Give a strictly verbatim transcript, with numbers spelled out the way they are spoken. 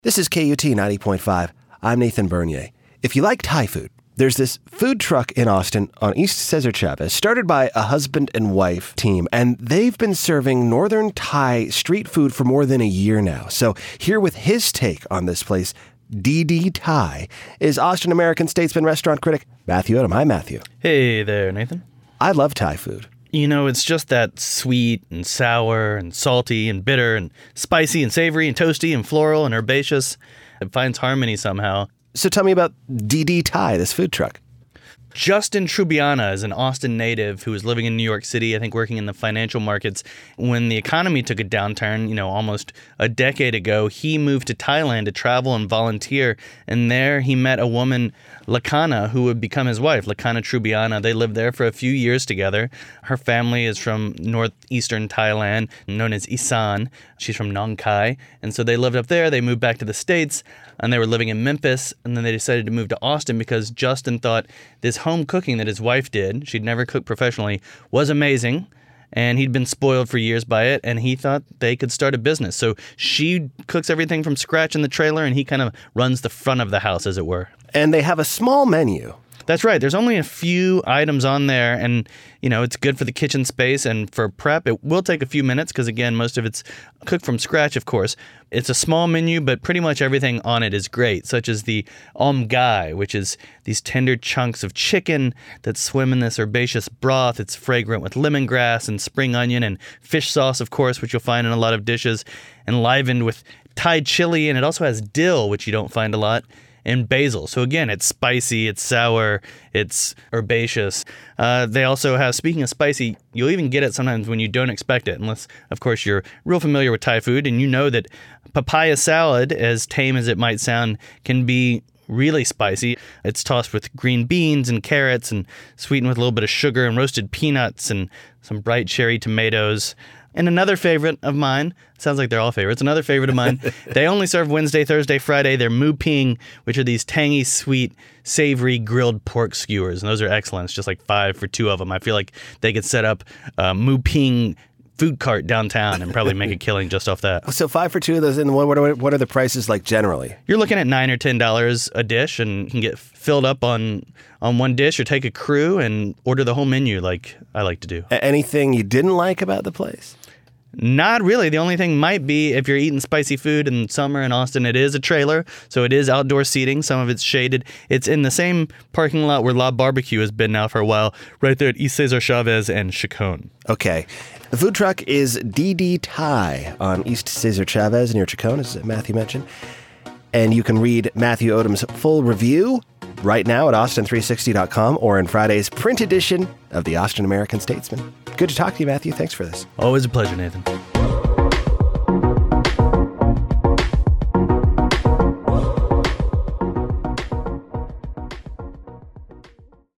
This is K U T ninety point five. I'm Nathan Bernier. If you like Thai food, there's this food truck in Austin on East Cesar Chavez, started by a husband and wife team, and they've been serving Northern Thai street food for more than a year now. So here with his take on this place, D D Thai, is Austin American statesman restaurant critic Matthew Odom. Hi, Matthew. Hey there, Nathan. I love Thai food. You know, it's just that sweet and sour and salty and bitter and spicy and savory and toasty and floral and herbaceous. It finds harmony somehow. So tell me about D D Thai, this food truck. Justin Trubiana is an Austin native who was living in New York City, I think working in the financial markets. When the economy took a downturn, you know, almost a decade ago, he moved to Thailand to travel and volunteer. And there he met a woman, Lakana, who would become his wife, Lakana Trubiana. They lived there for a few years together. Her family is from northeastern Thailand, known as Isan. She's from Nong Khai. And so they lived up there. They moved back to the States, and they were living in Memphis. And then they decided to move to Austin because Justin thought this home cooking that his wife did, she'd never cooked professionally, was amazing. And he'd been spoiled for years by it, and he thought they could start a business. So she cooks everything from scratch in the trailer, and he kind of runs the front of the house, as it were. And they have a small menu. That's right. There's only a few items on there, and, you know, it's good for the kitchen space and for prep. It will take a few minutes because, again, most of it's cooked from scratch, of course. It's a small menu, but pretty much everything on it is great, such as the om gai, which is these tender chunks of chicken that swim in this herbaceous broth. It's fragrant with lemongrass and spring onion and fish sauce, of course, which you'll find in a lot of dishes, enlivened with Thai chili, and it also has dill, which you don't find a lot, and basil. So again, it's spicy, it's sour, it's herbaceous. Uh, they also have, speaking of spicy, you'll even get it sometimes when you don't expect it, unless, of course, you're real familiar with Thai food and you know that papaya salad, as tame as it might sound, can be really spicy. It's tossed with green beans and carrots and sweetened with a little bit of sugar and roasted peanuts and some bright cherry tomatoes. And another favorite of mine, sounds like they're all favorites, another favorite of mine, they only serve Wednesday, Thursday, Friday. They're mu ping, which are these tangy, sweet, savory grilled pork skewers. And those are excellent. It's just like five for two of them. I feel like they could set up a mu ping food cart downtown and probably make a killing just off that. So five for two of those, and what are, what are the prices like generally? You're looking at nine or ten dollars a dish, and you can get filled up on on one dish, or take a crew and order the whole menu like I like to do. Anything you didn't like about the place? Not really. The only thing might be if you're eating spicy food in summer in Austin, it is a trailer, so it is outdoor seating. Some of it's shaded. It's in the same parking lot where La Barbecue has been now for a while, right there at East Cesar Chavez and Chacon. Okay. The food truck is D D Thai on East Cesar Chavez near Chacon, as Matthew mentioned. And you can read Matthew Odom's full review right now at austin three sixty dot com or in Friday's print edition of the Austin American Statesman. Good to talk to you, Matthew. Thanks for this. Always a pleasure, Nathan.